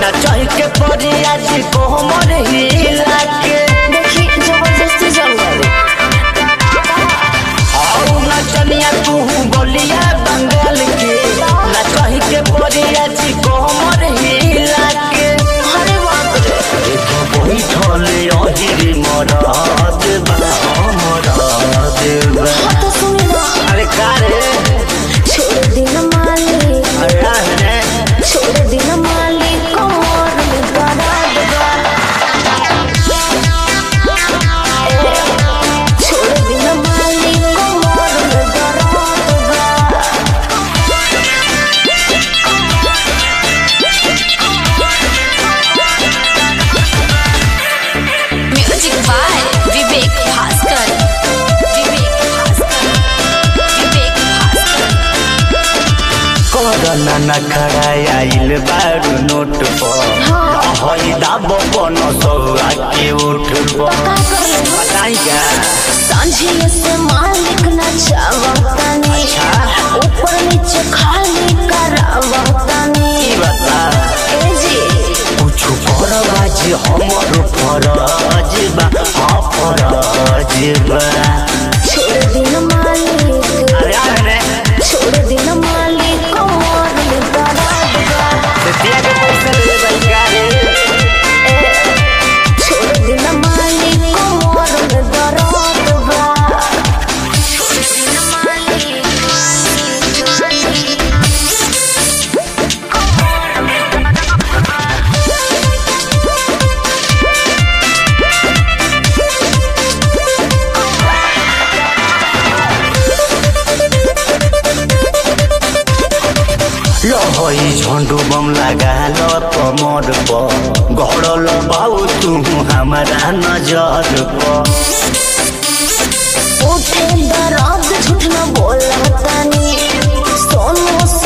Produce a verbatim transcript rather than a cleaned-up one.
नचाई के परी आज कोमर हिला के देखी जबरदस्ती चल गई आओ नचनिया तू बोलिया बंगाल के नचाई के परी आज कोमर हिला के अरे बाप रे देखो बैठले अहिरी मरद बा मरद बा तो सुनी ना अरे का रे छोड़ दिन माली अरे छोड़ दिन माली कमर में दर्द बा छोड़ दिन माली कमर में दर्द बा music by Vivek Bhaskar Vivek Bhaskar Vivek Bhaskar corona न खड़ा आइल बारू नोट पर हई दाब बन सौआ के उठ पर बताई क्या सांझे से मालिक न चावतानी ऊपर नीचे खाली करावतानी की बता ए जी कुछ फरज हमर फरज बा हाँ फरज बा छोड़ दिन मालिक अरे अरे छोड़ दिन मालिक कमर में दर्द बा दिया के पैसा ले भाई का रे छोड़ दिन मालिक कमर में दर्द बा छोड़ दिन मालिक लहई झंडू बम लगा लो कमर पर गड़ल बाऊ तू हमारा नजर पर उठे दर्द झूठ न बोलतानी सोनू